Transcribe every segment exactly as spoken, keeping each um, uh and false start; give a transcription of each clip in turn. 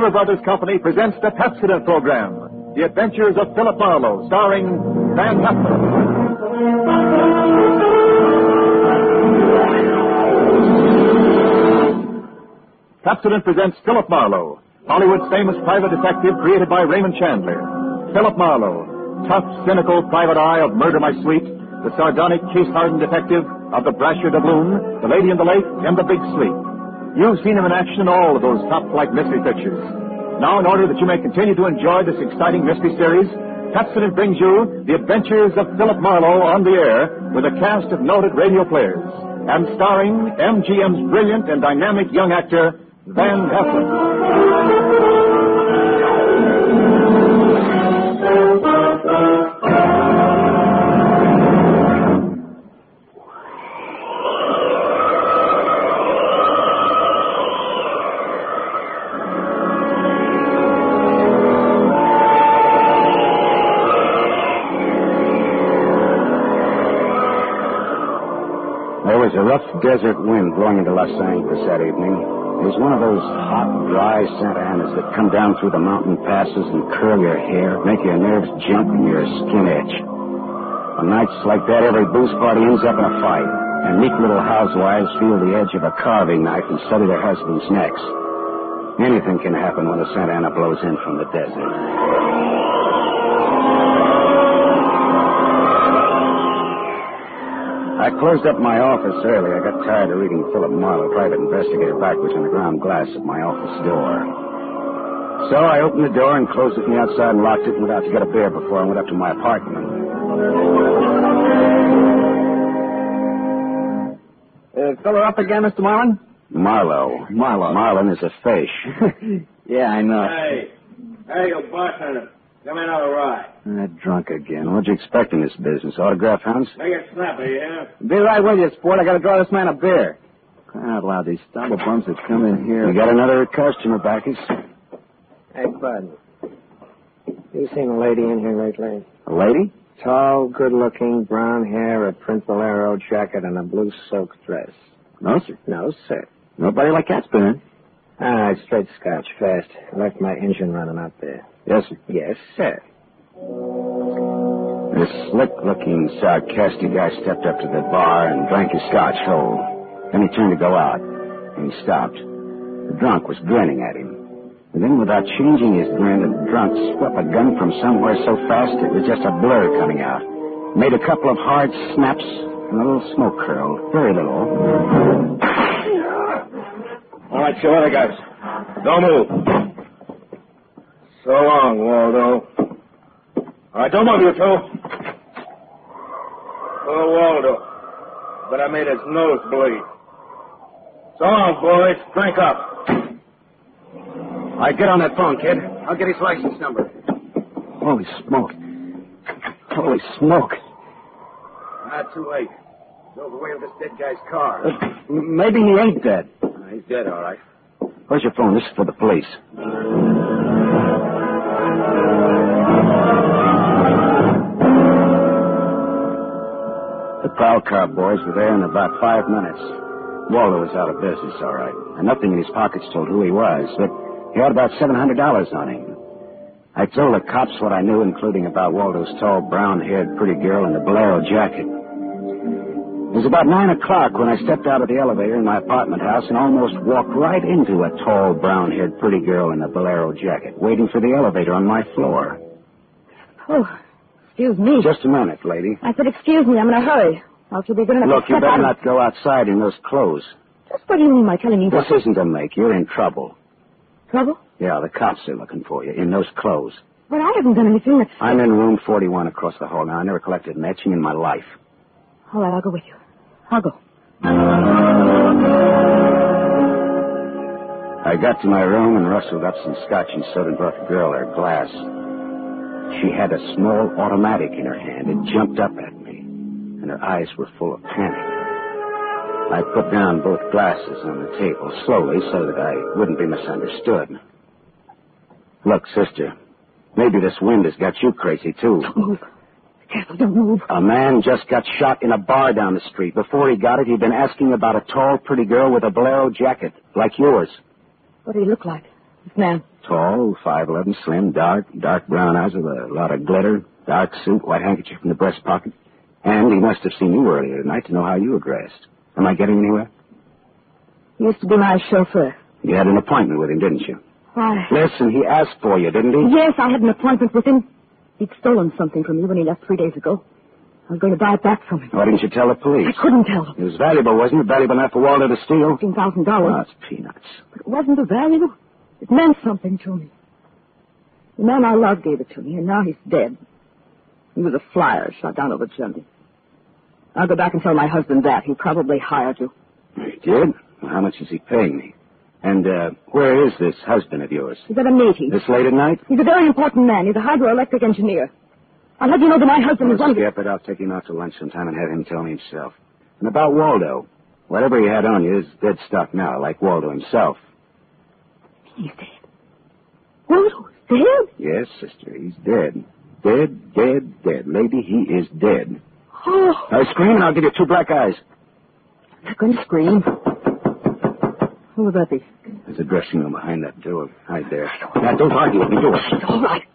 Lever Brothers Company presents the Pepsodent program, The Adventures of Philip Marlowe, starring Van Heflin. Pepsodent presents Philip Marlowe, Hollywood's famous private detective created by Raymond Chandler. Philip Marlowe, tough, cynical private eye of Murder My Sweet, the sardonic, case-hardened detective of The Brasher Doubloon, The Lady in the Lake, and The Big Sleep. You've seen him in action in all of those top-flight mystery pictures. Now, in order that you may continue to enjoy this exciting mystery series, Pepsodent brings you The Adventures of Philip Marlowe on the air with a cast of noted radio players and starring M G M's brilliant and dynamic young actor, Van Heflin. There was a rough desert wind blowing into Los Angeles that evening. It was one of those hot, dry Santa Anas that come down through the mountain passes and curl your hair, make your nerves jump and your skin itch. On nights like that, every booze party ends up in a fight, and meek little housewives feel the edge of a carving knife and study their husbands' necks. Anything can happen when the Santa Ana blows in from the desert. I closed up my office early. I got tired of reading Philip Marlowe, private investigator, backwards on the ground glass of my office door. So I opened the door and closed it from the outside and locked it and went out to get a beer before I went up to my apartment. Uh, filler up again, Mister Marlin? Marlowe. Marlowe. Marlin is a fish. Yeah, I know. Hey. Hey, you bartender. Come in on a ride. Uh, drunk again. What'd you expect in this business? Autograph hounds? Make it snappy, yeah? Be right with you, sport. I gotta draw this man a beer. Crying out loud, these stumble bums that come in here. We got another customer, Backus. Hey, Bud. You seen a lady in here lately? A lady? Tall, good-looking, brown hair, a print bolero jacket, and a blue silk dress. No, sir. No, sir. Nobody like that's been in. All right, straight scotch, fast. Left my engine running out there. Yes, sir. Yes, sir. This slick-looking, sarcastic guy stepped up to the bar and drank his scotch whole. Then he turned to go out, and he stopped. The drunk was grinning at him. And then, without changing his grin, the drunk swept a gun from somewhere so fast it was just a blur coming out. Made a couple of hard snaps, and a little smoke curled. Very little. All right, show other guys. Don't move. So long, Waldo. All right, don't move, you two. Oh, Waldo. But I made his nose bleed. So long, boys. Drink up. All right, get on that phone, kid. I'll get his license number. Holy smoke. Holy smoke. Not too late. Drove away with this dead guy's car. Uh, maybe he ain't dead. Uh, he's dead, all right. Where's your phone? This is for the police. The prowl car boys were there in about five minutes. Waldo was out of business, all right. And nothing in his pockets told who he was, but he had about seven hundred dollars on him. I told the cops what I knew, including about Waldo's tall, brown-haired, pretty girl in the bolero jacket. It was about nine o'clock when I stepped out of the elevator in my apartment house and almost walked right into a tall, brown-haired, pretty girl in a bolero jacket, waiting for the elevator on my floor. Oh, excuse me. Just a minute, lady. I said excuse me. I'm in a hurry. Else you'll be good enough Look, to you step better out. not go outside in those clothes. Just what do you mean by telling me This what? isn't a make. You're in trouble. Trouble? Yeah, the cops are looking for you in those clothes. But I haven't done anything that's... I'm in room forty-one across the hall now. I never collected an etching in my life. All right, I'll go with you. I'll go. I got to my room and rustled up some scotch and soda and brought the girl her glass. She had a small automatic in her hand and jumped up at me, and her eyes were full of panic. I put down both glasses on the table slowly so that I wouldn't be misunderstood. Look, sister, maybe this wind has got you crazy, too. Don't move. Be careful, don't move. A man just got shot in a bar down the street. Before he got it, he'd been asking about a tall, pretty girl with a bolero jacket, like yours. What did he look like? This man. Tall, five eleven, slim, dark, dark brown eyes with a lot of glitter, dark suit, white handkerchief in the breast pocket. And he must have seen you earlier tonight to know how you were dressed. Am I getting anywhere? He used to be my chauffeur. You had an appointment with him, didn't you? Why? Listen, he asked for you, didn't he? Yes, I had an appointment with him. He'd stolen something from me when he left three days ago. I was going to buy it back from him. Why didn't you tell the police? I couldn't tell him. It was valuable, wasn't it? Valuable enough for Waldo to steal? fifteen thousand dollars. Oh, it's peanuts. But it wasn't a value. It meant something to me. The man I loved gave it to me, and now he's dead. He was a flyer shot down over Germany. I'll go back and tell my husband that. He probably hired you. He did? Well, how much is he paying me? And, uh, where is this husband of yours? He's at a meeting. This late at night? He's a very important man. He's a hydroelectric engineer. I'll let you know that my husband Well, is one of the... skip it. I'll take him out to lunch sometime and have him tell me himself. And about Waldo. Whatever he had on you is dead stock now, like Waldo himself. He's dead. Waldo's dead? Yes, sister, he's dead. Dead, dead, dead. Lady, he is dead. Oh. Now scream and I'll give you two black eyes. I'm not going to scream. Who would that be? There's a dressing room behind that door. Hide there. Now, don't argue with me. Do it. All right.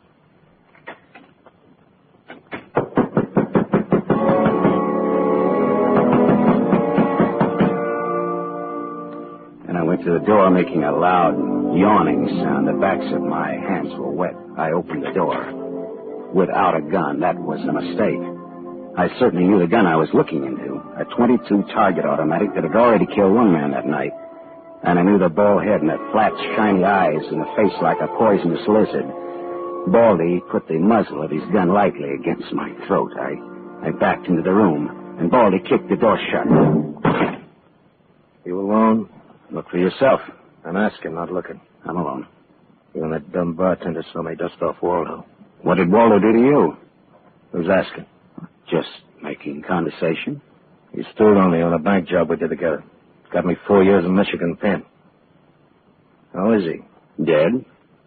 And I went to the door, making a loud, yawning sound. The backs of my hands were wet. I opened the door. Without a gun, that was a mistake. I certainly knew the gun I was looking into. A twenty-two target automatic that had already killed one man that night. And I knew the bald head and the flat, shiny eyes and the face like a poisonous lizard. Baldy put the muzzle of his gun lightly against my throat. I, I backed into the room, and Baldy kicked the door shut. You alone? Look for yourself. I'm asking, not looking. I'm alone. You and that dumb bartender saw me dust off Waldo. What did Waldo do to you? Who's asking? Just making conversation. He stood on me on a bank job we did together. Got me four years in Michigan pen. How is he? Dead?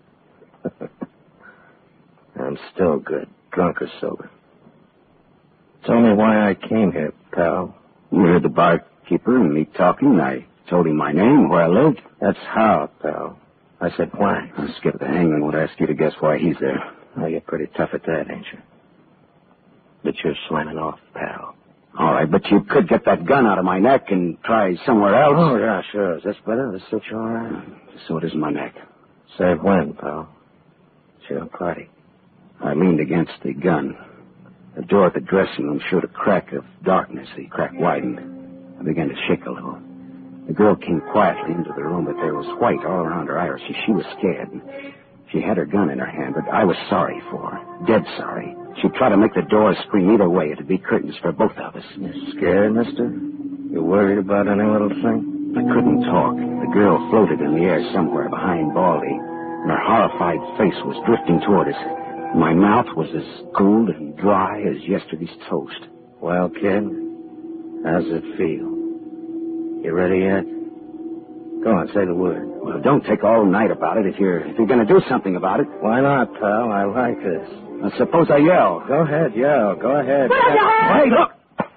I'm still good, drunk or sober. Tell me why I came here, pal. You heard the barkeeper and me talking. I told him my name, where I lived. That's how, pal. I said why. I'll skip the hangman. Would ask you to guess why he's there. Oh, you're pretty tough at that, ain't you? But you're slamming off, pal. All right, but you could get that gun out of my neck and try somewhere else. Oh, yeah, sure. Is this better? This suits you all right? So it is my neck. Say when, pal? It's your party. I leaned against the gun. The door at the dressing room showed a crack of darkness. The crack widened. I began to shake a little. The girl came quietly into the room, but there was white all around her iris. She, she was scared. She had her gun in her hand, but I was sorry for her. Dead sorry. She'd try to make the door scream either way. It'd be curtains for both of us. You scared, mister? You worried about any little thing? I couldn't talk. The girl floated in the air somewhere behind Baldy, and her horrified face was drifting toward us. My mouth was as cold and dry as yesterday's toast. Well, kid, how's it feel? You ready yet? Go on, say the word. Well, don't take all night about it if you're if you're going to do something about it. Why not, pal? I like this. I suppose I yell. Go ahead, yell. Go ahead. Hey, look!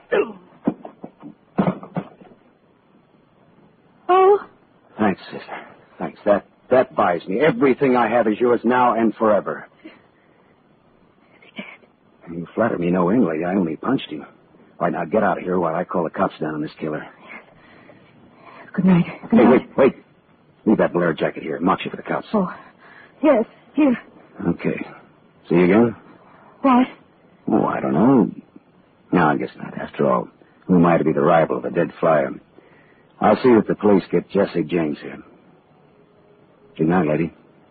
Oh? Thanks, sister. Thanks. That that buys me. Everything I have is yours now and forever. You flatter me no end, lady. I only punched him. All right, now get out of here while I call the cops down on this killer. Good night. Good Hey, night. wait, wait. Leave that Blair jacket here. Marks you for the cops. Oh, yes, here. Okay. See you again? What? Oh, I don't know. No, I guess not. After all, who am I to be the rival of a dead flyer? I'll see that the police get Jesse James here. Good night, lady.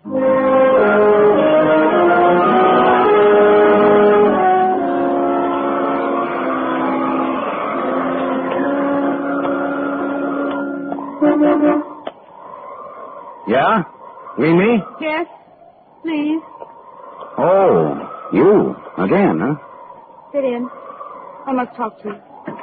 Yeah? You mean me? Yes, please. Oh, you. Again, huh? Sit in. I must talk to you.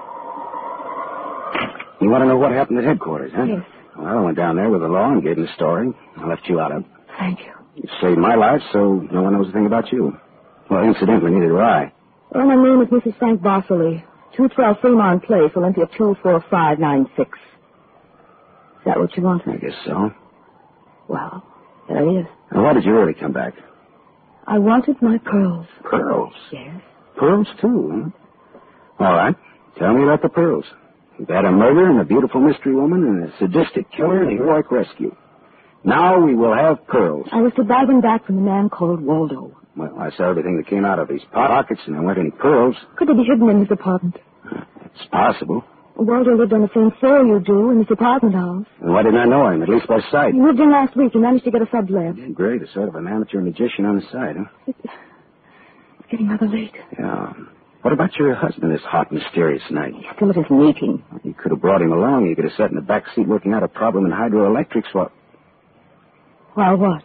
You want to know what happened at headquarters, huh? Yes. Well, I went down there with the law and gave them the story. I left you out of it. Thank you. You saved my life, so no one knows a thing about you. Well, incidentally, neither do I. Well, my name is Missus Frank Bosley. two twelve Fremont Place, Olympia two four five nine six. Is that what you want? I guess so. Well, There he is. Now, why did you really come back? I wanted my pearls. Pearls? Yes. Pearls, too, huh? All right. Tell me about the pearls. You've had a murder and a beautiful mystery woman and a sadistic killer and a heroic rescue. Now we will have pearls. I was to buy them back from a man called Waldo. Well, I saw everything that came out of his pockets, and there weren't any pearls. Could they be hidden in his apartment? It's possible. Waldo lived on the same floor you do in his apartment house. And why didn't I know him, at least by sight? He moved in last week and managed to get a sublet. Yeah, great. A sort of an amateur magician on the side, huh? It's getting rather late. Yeah. What about your husband this hot, mysterious night? He's still at his meeting. You could have brought him along. You could have sat in the back seat working out a problem in hydroelectrics while... While what?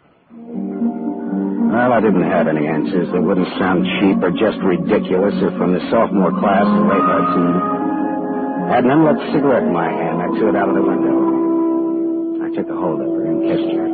Well, I didn't have any answers that wouldn't sound cheap or just ridiculous or from the sophomore class of late cartoon. I had an unlit cigarette in my hand. I threw it out of the window. I took a hold of her and kissed her.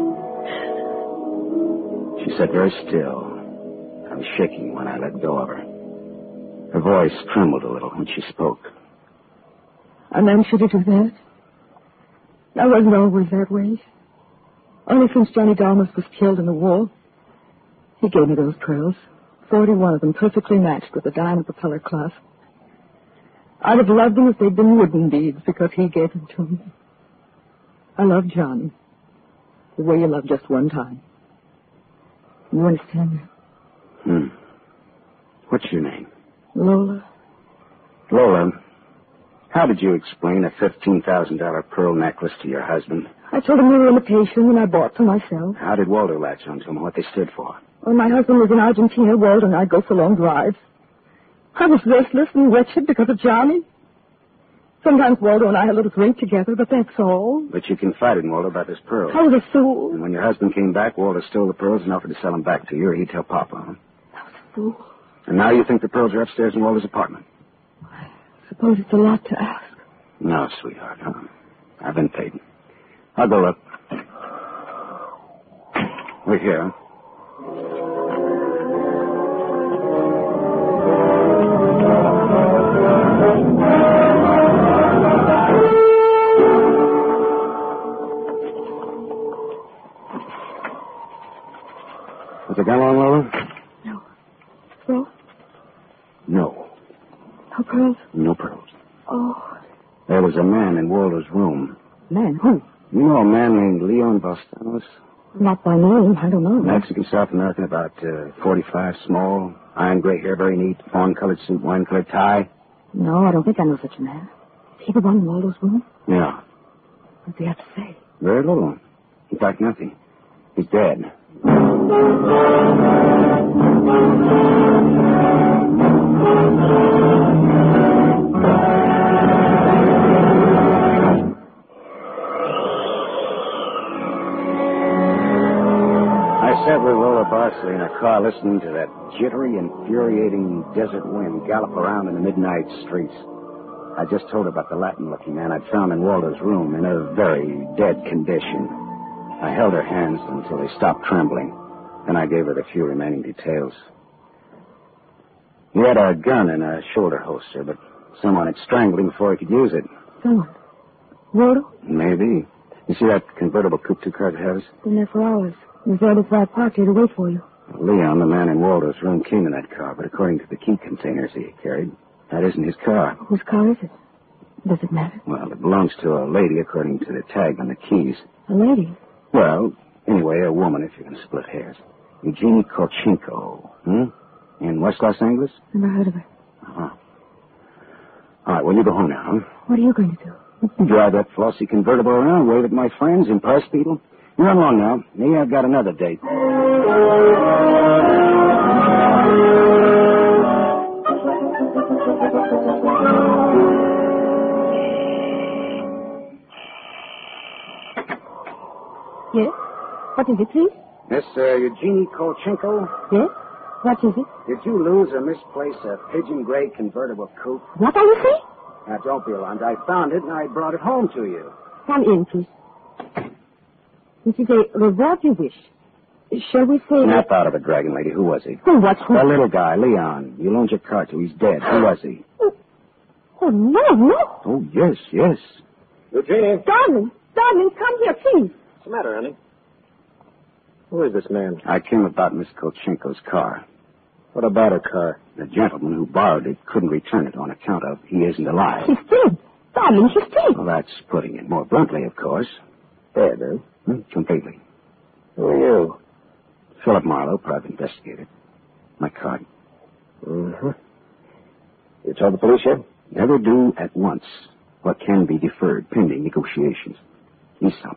She sat very still. I was shaking when I let go of her. Her voice trembled a little when she spoke. A man should have do that? I wasn't always that way. Only since Johnny Dalmas was killed in the war. He gave me those pearls. Forty-one of them perfectly matched with the diamond propeller clasp. I'd have loved them if they'd been wooden beads because he gave them to me. I love Johnny. The way you love just one time. You understand that? Hmm. What's your name? Lola. Lola, how did you explain a fifteen thousand dollars pearl necklace to your husband? I told him they were imitation and I bought for myself. How did Waldo latch onto them, what they stood for? When my husband was in Argentina, Waldo and I go for long drives. I was restless and wretched because of Johnny. Sometimes Waldo and I had a little drink together, but that's all. But you confided in Waldo about this pearl. I was a fool. And when your husband came back, Waldo stole the pearls and offered to sell them back to you, or he'd tell Papa. Huh? I was a fool. And now you think the pearls are upstairs in Waldo's apartment? I suppose it's a lot to ask. No, sweetheart. Huh? I've been paid. I'll go look. We're here. Was the gun on, Lola? No. So? No. No pearls? No pearls. Oh. There was a man in Waldo's room. Man? Who? You know a man named Leon Bastanos? Not by name. I don't know. Mexican, South American, about uh, forty-five, small, iron gray hair, very neat, fawn-colored suit, wine-colored tie. No, I don't think I know such a man. Is he the one in Waldo's room? Yeah. What does he have to say? Very little. In fact, nothing. He's dead. I sat with Lola Barsley in a car listening to that jittery, infuriating desert wind gallop around in the midnight streets. I just told her about the Latin-looking man I'd found in Waldo's room in a very dead condition. I held her hands until they stopped trembling. Then I gave her the few remaining details. He had a gun in a shoulder holster, but someone had strangled him before he could use it. Someone? Waldo? Maybe. You see that convertible coupe two cars ahead of us? Been there for hours. He's right at that park here to wait for you. Leon, the man in Waldo's room, came in that car, but according to the key containers he carried, that isn't his car. Whose car is it? Does it matter? Well, it belongs to a lady according to the tag on the keys. A lady? Well, anyway, a woman, if you can split hairs. Eugenie Kolchenko. Hmm? In West Los Angeles? Never heard of her. Uh-huh. All right, well, you go home now, huh? What are you going to do? Drive that flossy convertible around, wave at my friends, impress people. You run along now. Maybe I've got another date. Yes? What is it, please? Miss uh, Eugenie Kolchenko, Yes? What is it? did you lose or misplace a pigeon gray convertible coupe? What are you saying? Now, don't be alarmed. I found it, and I brought it home to you. Come in, please. This is a reward you wish. Shall we say... Snap out of it, Dragon Lady. Who was he? Who, what, who? The little guy, Leon. You loaned your car to. He's dead. Who was he? Oh, oh, no, no. Oh, yes, yes. Eugenie. Darling, darling, come here, please. What's the matter, honey? Who is this man? I came about Miss Kolchenko's car. What about her car? The gentleman who borrowed it couldn't return it on account of he isn't alive. She's dead. Darling, she's dead. Well, that's putting it more bluntly, of course. Dead, huh? Hmm, completely. Who are you? Philip Marlowe, private investigator. My card. Mm-hmm. You told the police yet? Never do at once what can be deferred pending negotiations. He's something.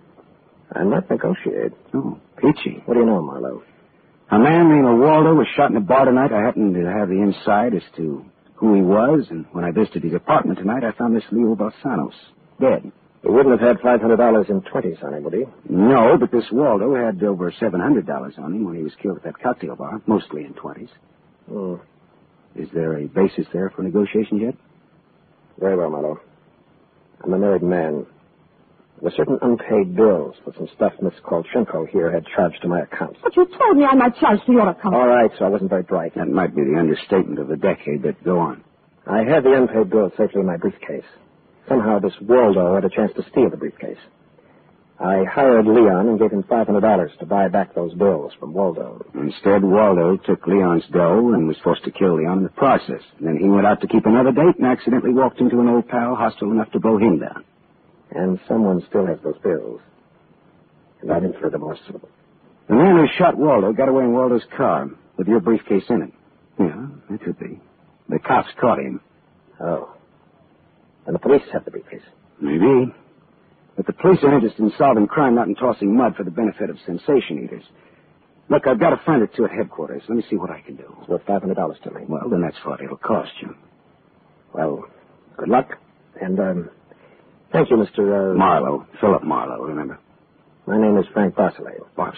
I'm not negotiating. Oh, peachy. What do you know, Marlowe? A man named Waldo was shot in a bar tonight. I happened to have the inside as to who he was, and when I visited his apartment tonight, I found Miss Leo Balsanos dead. He wouldn't have had five hundred dollars in twenties on him, would he? No, but this Waldo had over seven hundred dollars on him when he was killed at that cocktail bar, mostly in twenties. Hmm. Is there a basis there for negotiations yet? Very well, Marlowe. I'm a married man. There were certain unpaid bills for some stuff Miss Kolchenko here had charged to my account. But you told me I might charge to your account. All right, so I wasn't very bright. That might be the understatement of the decade, but go on. I had the unpaid bills safely in my briefcase. Somehow this Waldo had a chance to steal the briefcase. I hired Leon and gave him five hundred dollars to buy back those bills from Waldo. Instead, Waldo took Leon's dough and was forced to kill Leon in the process. And then he went out to keep another date and accidentally walked into an old pal hostile enough to blow him down. And someone still has those bills. And I'm in for remorse. The man who shot Waldo got away in Waldo's car with your briefcase in it. Yeah, that could be. The cops caught him. Oh. And the police have the briefcase. Maybe. But the police are interested in solving crime, not in tossing mud for the benefit of sensation eaters. Look, I've got a friend or two at headquarters. Let me see what I can do. It's worth five hundred dollars to me. Well, then that's what it'll cost you. Well, good luck. And, um, thank you, Mister Uh... Marlowe. Philip Marlowe, remember? My name is Frank Barcelay. Bars...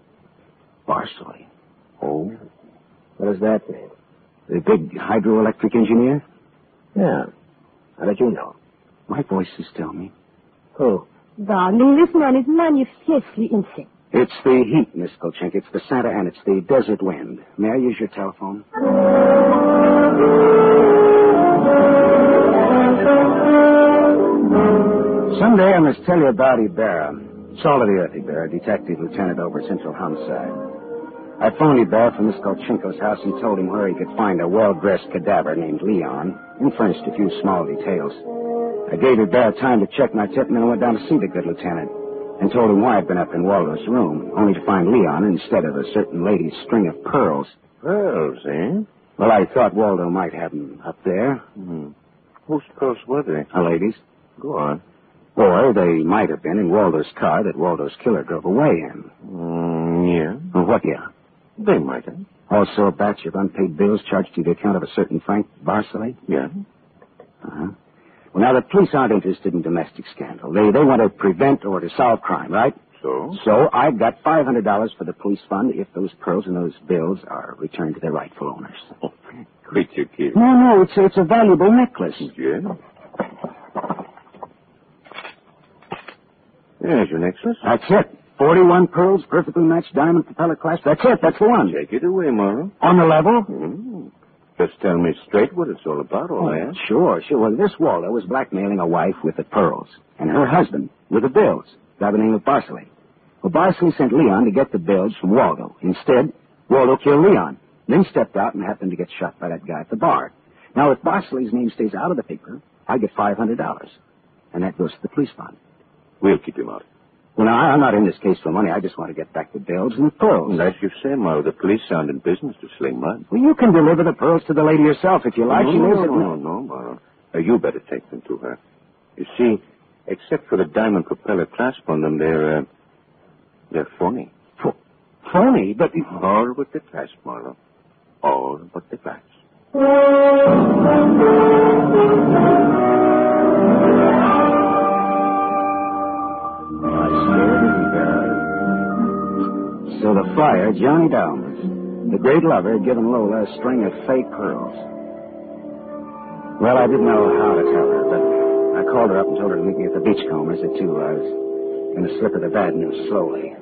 Barcelay. Oh? What does that mean? The big hydroelectric engineer? Yeah. How did you know? My voices tell me. Who? Darling, this man is manifestly insane. It's the heat, Miss Kolchenko. It's the Santa Ana. It's the desert wind. May I use your telephone? Someday I must tell you about Ibarra. Salt of the earth, Ibarra, detective lieutenant over Central Homicide. I phoned Ibarra from Miss Kolchenko's house and told him where he could find a well-dressed cadaver named Leon and furnished a few small details. I gave Ibarra time to check my tip, and then I went down to see the good lieutenant and told him why I'd been up in Waldo's room, only to find Leon instead of a certain lady's string of pearls. Pearls, eh? Well, I thought Waldo might have them up there. Hmm. Whose pearls were they? A lady's. Go on. Or they might have been in Waldo's car that Waldo's killer drove away in. Mm, yeah. Well, what, yeah? They might have. Also a batch of unpaid bills charged to the account of a certain Frank Barcelay? Yeah. Uh-huh. Well, now, the police aren't interested in domestic scandal. They they want to prevent or to solve crime, right? So? So I've got five hundred dollars for the police fund if those pearls and those bills are returned to their rightful owners. Oh, quit your kid. No, no, it's, it's a valuable necklace. Yeah? There's your necklace. That's it. Forty-one pearls, perfectly matched diamond propeller clasp. That's it. That's the one. Take it away, Morrow. On the level? Mm. Just tell me straight what it's all about, all that. Sure, sure. Well, this Waldo was blackmailing a wife with the pearls, and her husband with the bills, by the name of Barcelay. Well, Barcelay sent Leon to get the bills from Waldo. Instead, Waldo killed Leon, then stepped out and happened to get shot by that guy at the bar. Now, if Barcelay's name stays out of the paper, I get five hundred dollars, and that goes to the police fund. We'll keep him out. Well, now, I'm not in this case for money. I just want to get back the bills and the pearls. And as you say, Morrow, the police aren't in business to sling mud. Well, you can deliver the pearls to the lady yourself if you like. No, She no, lives no, at... no, no, Morrow. Uh, you better take them to her. You see, except for the diamond propeller clasp on them, they're, uh, they're phony. Ph- phony? But... All but the clasp, Morrow. All but the clasp. So the flyer, Johnny Downs, the great lover, had given Lola a string of fake pearls. Well, I didn't know how to tell her, but I called her up and told her to meet me at the Beachcombers at two. I was going to slip her the bad news slowly.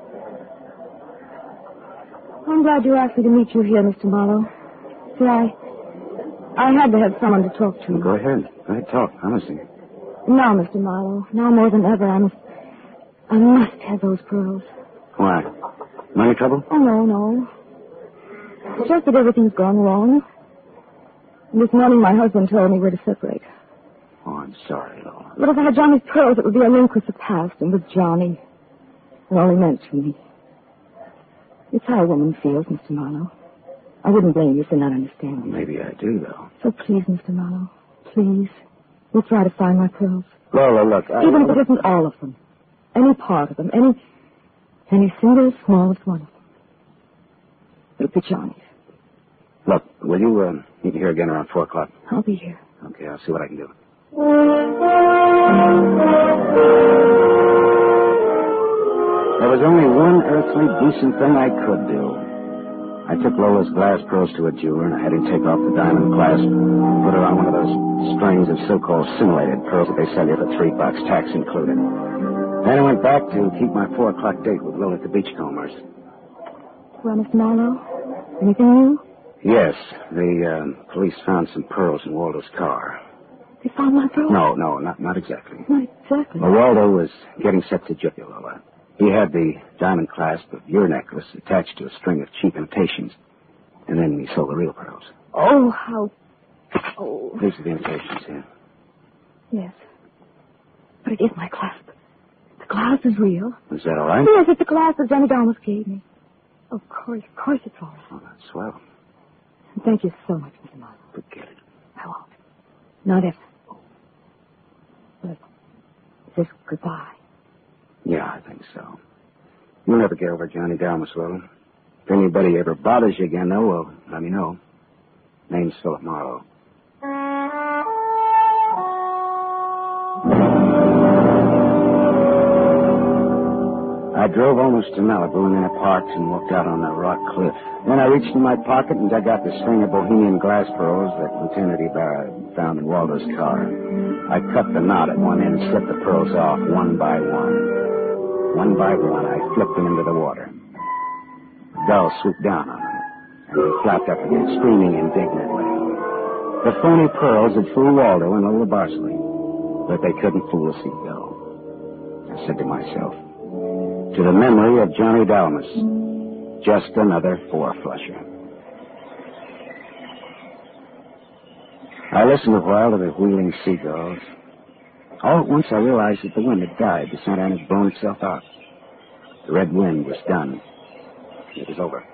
I'm glad you asked me to meet you here, Mister Marlowe. See, I... I had to have someone to talk to. Go ahead. Go ahead, talk. I'm listening. Now, Mister Marlowe, now more than ever, I must... I must have those pearls. Why? Money trouble? Oh, no, no. It's just that everything's gone wrong. And this morning my husband told me we're to separate. Oh, I'm sorry, Lola. But if I had Johnny's pearls, it would be a link with the past, and with Johnny. It only meant to me. It's how a woman feels, Mister Marlowe. I wouldn't blame you for not understanding. Maybe I do, though. So please, Mister Marlowe, please, we'll try to find my pearls. Lola, look, I... Even if it isn't all of them. Any part of them. Any... Any single smallest one of them. It'll be Johnny's. Look, will you uh, meet me here again around four o'clock? I'll be here. Okay, I'll see what I can do. There was only one earthly decent thing I could do. I took Lola's glass pearls to a jeweler, and I had him take off the diamond clasp and put her on one of those strings of so-called simulated pearls that they sell you for three bucks, tax included. Then I went back to keep my four o'clock date with Lola at the Beachcombers. Well, Mister Marlowe, anything new? Yes, the um, police found some pearls in Waldo's car. They found my pearls? No, no, not not exactly. Not exactly. Well, Waldo was getting set to jip you, Lola. He had the diamond clasp of your necklace attached to a string of cheap imitations, and then he sold the real pearls. Oh, how... Oh. These are the imitations here. Yes. But it is my clasp. The glass is real. Is that all right? Yes, it's the glass that Johnny Dalmas gave me. Of course, of course it's all right. Oh, that's swell. Thank you so much, Mister Marlowe. Forget it. I won't. Not ever. But is this goodbye? Yeah, I think so. You'll never get over Johnny Dalmas, Lola. If anybody ever bothers you again, though, well, let me know. Name's Philip Marlowe. I drove almost to Malibu and then I parked and walked out on the rock cliff. Then I reached in my pocket and dug out the string of Bohemian glass pearls that Lieutenant Ibarra found in Waldo's car. I cut the knot at one end and slipped the pearls off one by one. One by one, I flipped them into the water. The gull swooped down on them, and they flapped up again, screaming indignantly. The phony pearls had fooled Waldo and Lola Barsley, but they couldn't fool a seagull. I said to myself, to the memory of Johnny Dalmas, just another four-flusher. I listened a while to the wheeling seagulls. All at once I realized that the wind had died. The Santa Ana had blown itself out. The red wind was done. It was over.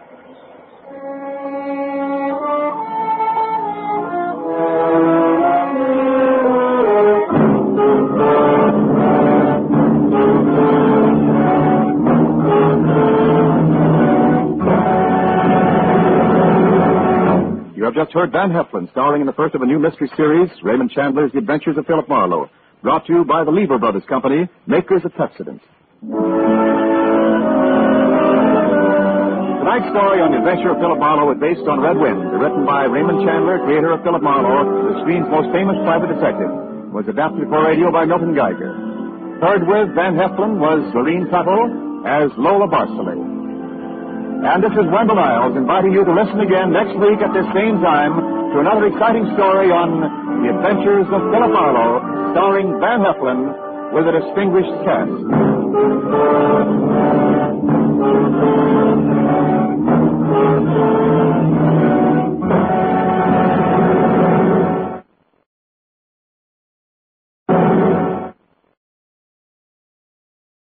You have just heard Van Heflin starring in the first of a new mystery series, Raymond Chandler's The Adventures of Philip Marlowe, brought to you by the Lever Brothers Company, makers of Pepsodent. Tonight's story on the adventure of Philip Marlowe is based on Red Wind, written by Raymond Chandler, creator of Philip Marlowe, the screen's most famous private detective. It was adapted for radio by Milton Geiger. Third with Van Heflin was Lorene Tuttle as Lola Barsley. And this is Wendell Niles inviting you to listen again next week at this same time to another exciting story on The Adventures of Philip Marlowe, starring Van Heflin with a distinguished cast.